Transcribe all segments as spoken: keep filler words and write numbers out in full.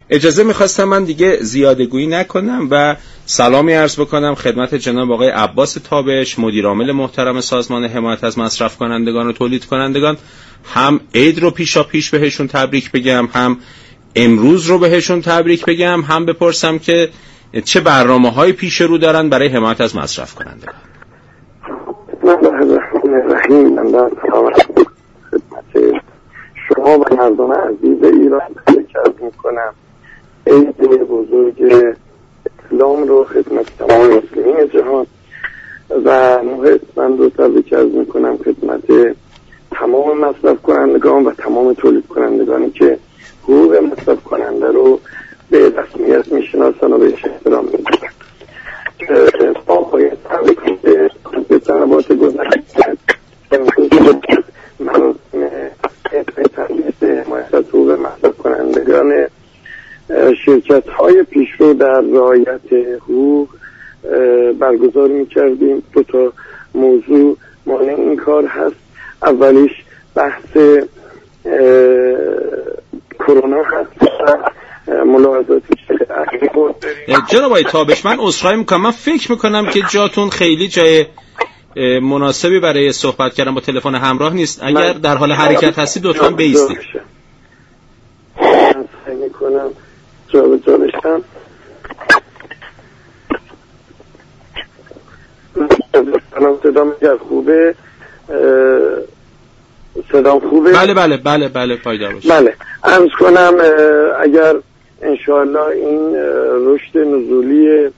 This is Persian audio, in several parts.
اجازه میخواستم من دیگه زیادگویی نکنم و سلامی عرض بکنم خدمت جناب آقای عباس تابش، مدیر عامل محترم سازمان حمایت از مصرف کنندگان و تولید کنندگان. هم عید رو پیشا پیش بهشون تبریک بگم، هم امروز رو بهشون تبریک بگم، هم بپرسم که چه برنامه‌های پیش رو دارن برای حمایت از مصرف کنندگان. رحیم من در خدمت شما و مردم عزیز ایران تبریک میکنم. عید بزرگ اسلام رو خدمت تمام مسلمین جهان و محیط من رو تبریک میکنم خدمت تمام مصرف کنندگان و تمام تولید کنندگانی که حقوق مصرف کننده رو به رسمیت میشناسن و بهش احترام میذارن. ما باید تبریک به سنوات گذشته مراسم تأسیس حمایت از حقوق مصرف کنندگان شرکت های پیشرو در رعایت حقوق برگزار میکردیم. دو تا موضوع مانع این کار هست. اولیش بحث کرونا هست، ملاحظاتی که جناب آقای تابش من عذرخواهی میکنم، من فکر میکنم که جاتون خیلی جای مناسبی برای صحبت کردن با تلفن همراه نیست. اگر در حال حرکت هستید لطفاً بایستید. من سعی میکنم جا به جا بشم. صدام اگر خوبه، صدام خوبه؟ بله بله بله بله پایدار باشه. بله عرض کنم اگر انشاءالله این رشد نزولی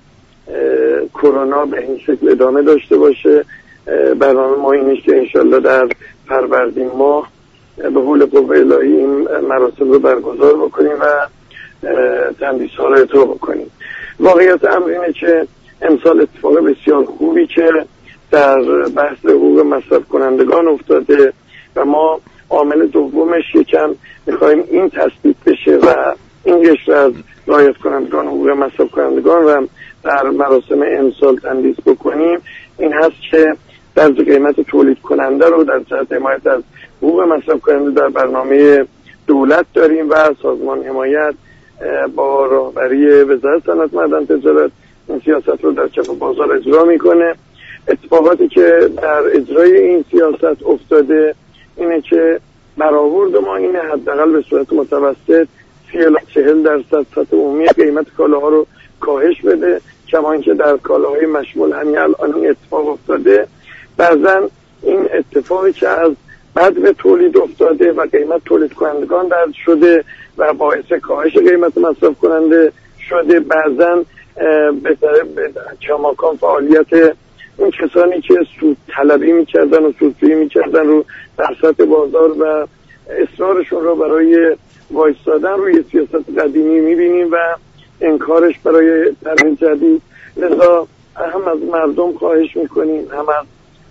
کرونا به این شکل ادامه داشته باشه، برنامه ما اینه که انشاءالله در فروردین ماه به حول قوه الهی این مراسم رو برگزار بکنیم و تندیس‌ها رو اجرا بکنیم. واقعیت امر اینه که امسال اتفاق بسیار خوبی که در بحث حقوق مصرف کنندگان افتاده و ما عامل دومش یکم میخوایم این تثبیت بشه و این قشر از رعایت کنندگان حقوق مصرف کنندگان رو در مراسم امسال تندیس بکنیم. این هست که در قیمت تولید کننده رو در جهت حمایت از حقوق مصرف کننده در برنامه دولت داریم و سازمان حمایت با راهبری وزارت صنعت معدن تجارت این سیاست رو در کف بازار اجرا میکنه. اتفاقاتی که در اجرای این سیاست افتاده اینه که برآورد ما اینه حداقل به صورت متوسط سی الی چهل درصد سطح عمومی قیمت کالاها رو کاهش بده، کما اینکه در کالاهای مشمول همین الان این اتفاق افتاده. بعضا این اتفاقی که از بعد به تولید افتاده و قیمت تولید کنندگان درد شده و باعث کاهش قیمت مصرف کننده شده، بعضا به کماکان فعالیت این کسانی که سود طلبی میکردن و سودجویی میکردن رو در سطح بازار و اصرارشون رو برای وایستادن روی سیاست قدیمی میبینیم و انکارش برای طرح جدید. لذا هم از مردم خواهش میکنیم، هم از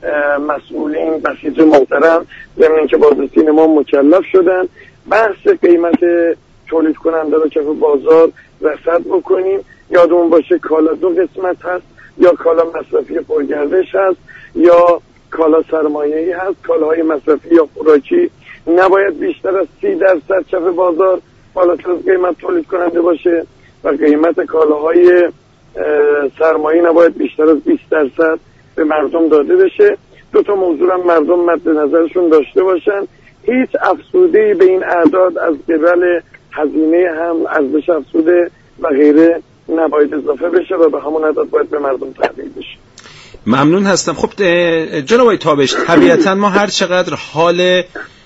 مسئولین بسیج محترم ضمن اینکه بازرسین ما مکلف شدن بحث قیمت تولید کننده رو کف بازار رصد بکنیم. یادمون باشه کالا دو قسمت هست، یا کالا مصرفی پرگردش هست یا کالا سرمایه‌ای هست. کالاهای مصرفی یا خوراکی نباید بیشتر از سی درصد کف بازار بالاتر از قیمت تولید کننده باشه و قیمت کالاهای سرمایه‌ای نباید بیشتر از بیست درصد به مردم داده بشه. دو تا موضوع هم مردم مد نظرشون داشته باشن. هیچ افزوده‌ای به این اعداد از قبل هزینه هم ارزش افزوده و غیره نباید اضافه بشه و به همون عدد باید به مردم تحویل بشه. ممنون هستم. خب جناب آقای تابش، طبیعتاً ما هر چقدر حال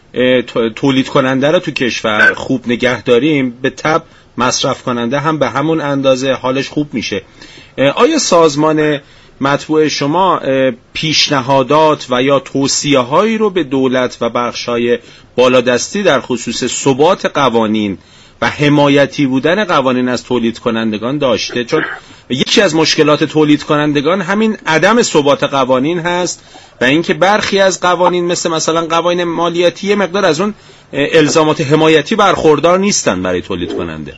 تولید کننده رو تو کشور خوب نگه داریم، به تبع مصرف کننده هم به همون اندازه حالش خوب میشه. آیا سازمان مطبوع شما پیشنهادات و یا توصیه هایی رو به دولت و بخش‌های بالادستی در خصوص ثبات قوانین و حمایتی بودن قوانین از تولید کنندگان داشته؟ چون یکی از مشکلات تولید کنندگان همین عدم ثبات قوانین هست و اینکه برخی از قوانین مثل مثلا قوانین مالیاتی مقدار از اون الزامات حمایتی برخوردار نیستن برای تولید کننده.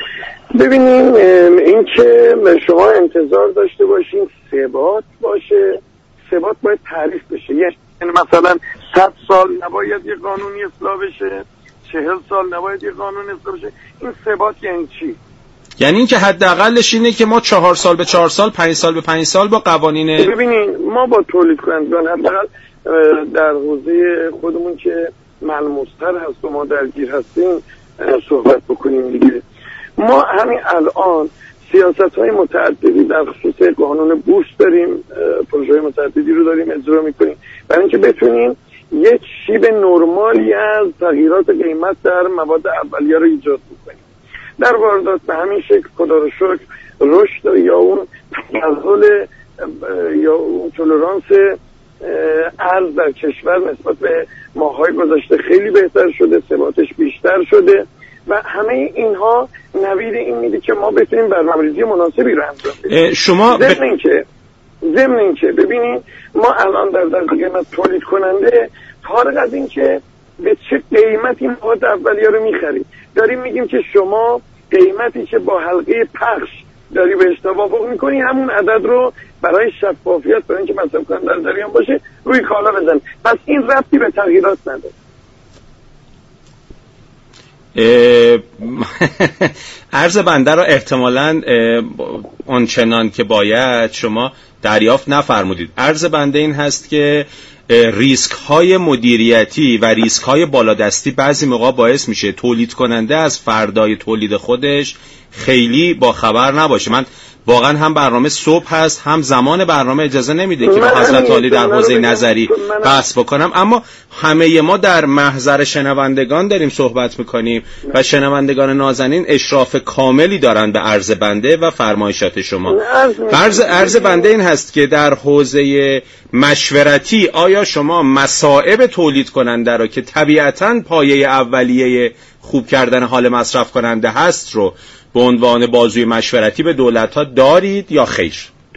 ببینیم این که شما انتظار داشته باشین ثبات باشه، ثبات باید تعریف بشه. یعنی مثلا صد سال نباید یه قانونی اصلاح بشه، چهل سال نباید یه قانون اصلاح بشه. این ثبات یعنی چی؟ یعنی این که حداقلش اینه که ما چهار سال به چهار سال، پنج سال به پنج سال با قوانین. ببینید ما با تولید کنندگان حداقل در حوزه خودمون که ملموس‌تر هست و ما درگیر هستیم صحبت بکنیم دیگه. ما همین الان سیاست‌های متعددی در خصوص قانون بورس داریم، پروژه متعددی رو داریم اجرا می‌کنیم برای اینکه بتونیم یک شیب نرمالی از تغییرات قیمت در مواد اولیه رو ایجاد بکنیم. در واردات به همین شکل خدا رو شکر رشد یا اون تنزل یا اون تولرانس ارز در کشور نسبت به ماه‌های گذشته خیلی بهتر شده، ثباتش بیشتر شده و همه اینها نوید این میده که ما بتونیم برنامه‌ریزی مناسبی رو انجام بدیم. شما ضمن اینکه ضمن اینکه ببینید ما الان در در قیمت تولید کننده فارغ از اینکه به چه قیمتی مواد اولیه رو می‌خریم داریم میگیم که شما قیمتی که با حلقه پخش داری بهش توافق می‌کنی همون عدد رو برای شفافیت برای اینکه مصرف کننده در جریان باشه روی کالا بزن. پس این ربطی به تغییرات نداره. عرض بنده را احتمالاً آنچنان که باید شما دریافت نفرمودید. عرض بنده این هست که ریسک های مدیریتی و ریسک های بالادستی بعضی موقع باعث میشه تولید کننده از فردای تولید خودش خیلی با خبر نباشه. من واقعا هم برنامه صبح هست هم زمان برنامه اجازه نمیده که با حضرت عالی در حوزه نظری بحث بکنم، اما همه ما در محضر شنوندگان داریم صحبت میکنیم و شنوندگان نازنین اشراف کاملی دارن به عرض بنده و فرمایشات شما. عرض عرض بنده این هست که در حوزه مشورتی آیا شما مصائب تولید کننده رو که طبیعتاً پایه اولیه خوب کردن حال مصرف کننده هست رو به عنوان بازوی مشورتی به دولت‌ها دارید یا خیر؟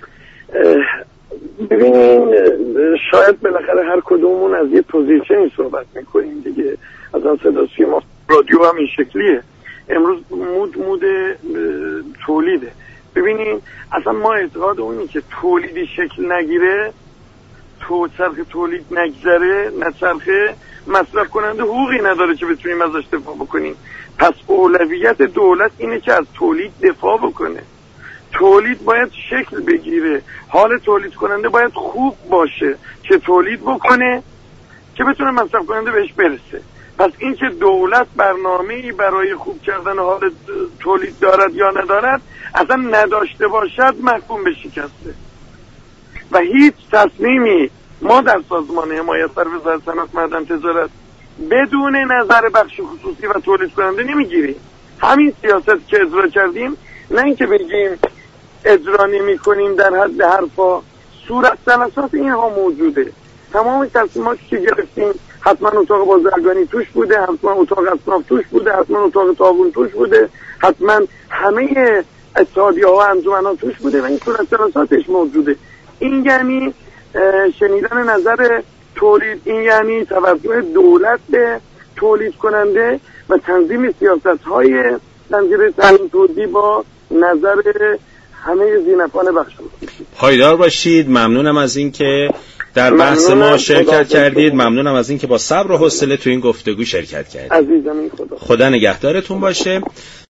ببینین شاید بالاخره هر کدومون از یه پوزیشنی صحبت میکنیم دیگه. از اون صداسی ما رادیو هم این شکلیه. امروز مود مود تولیده. ببینین اصلا ما اعتقاد اونی که تولیدی شکل نگیره، تو چرخ تولید نگذره، نچرخه، مصرف کننده حقوقی نداره که بتونیم ازش دفاع بکنیم. پس اولویت دولت اینه که از تولید دفاع بکنه. تولید باید شکل بگیره، حال تولید کننده باید خوب باشه که تولید بکنه که بتونه مصرف کننده بهش برسه. پس این که دولت برنامه‌ای برای خوب کردن حال تولید دارد یا ندارد اصلا نداشته باشد محکوم به شکسته و هیچ تصمیمی ما در سازمان حمایت بر وزارت صنعت معدن تجارت بدون نظر بخش خصوصی و تولید کننده نمیگیریم. همین سیاست که اجرا کردیم، نه اینکه بگیم اجرا نمی کنیم در حد حرفا، صورت جلسات اینها موجوده. تمام تصمیماتی که گرفتیم حتما اتاق بازرگانی توش بوده، حتما اتاق اصناف توش بوده، حتما اتاق تابون توش بوده، حتما همه اتحادیه ها و انجمن ها توش بوده و این صورت جلساتش موجوده. این یعنی شنیدن نظر تولید، این یعنی توجه دولت به تولید کننده و تنظیم سیاست های تنظیم تامین توزیع با نظر همه زینفان بخش. پایدار باشید. ممنونم از این که در بحث ما شرکت کردید. ممنونم از این که با صبر و حوصله تو این گفتگو شرکت کردید. عزیزم خدا. خدا نگهدارتون باشه.